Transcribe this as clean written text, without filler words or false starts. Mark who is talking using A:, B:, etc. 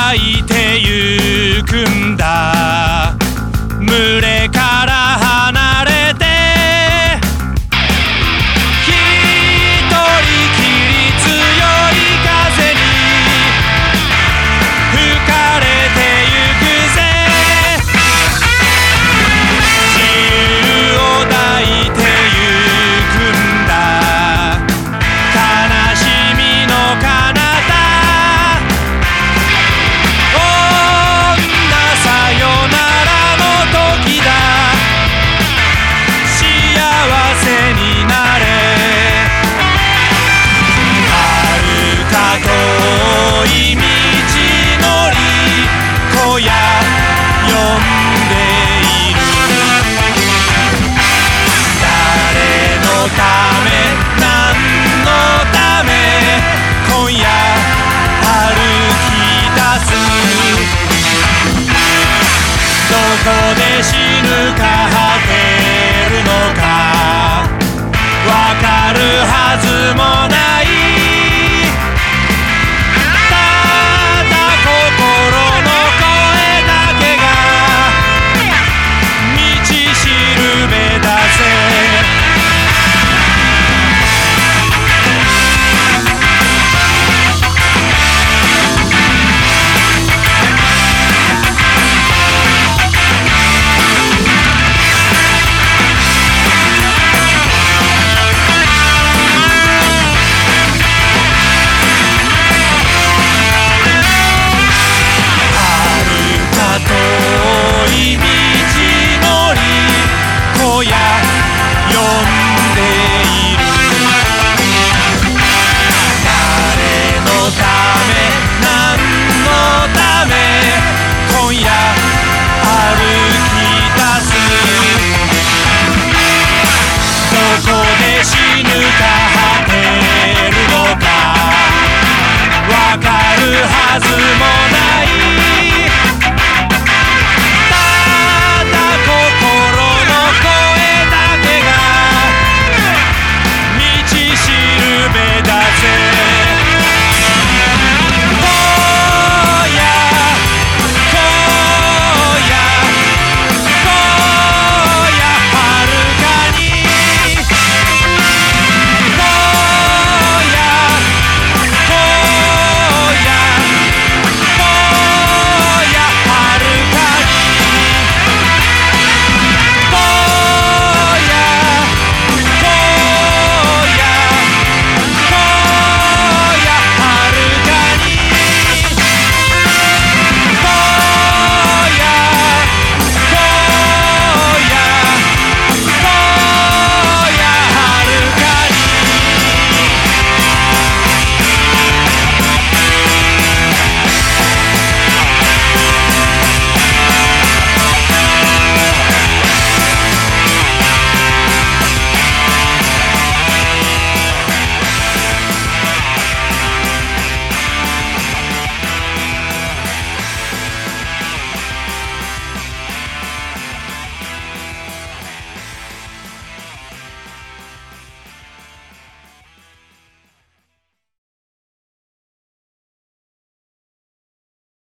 A: 抱いてゆくんだ。群れから離れて一人きり強い風に吹かれてゆくぜ。自由を抱いてゆくんだ。悲しみの彼方どこで死ぬか果てるのかわかるはずもない。ただ心の声だけが道しるべだぜ。どこで死ぬか果てるのかわかるはずもない。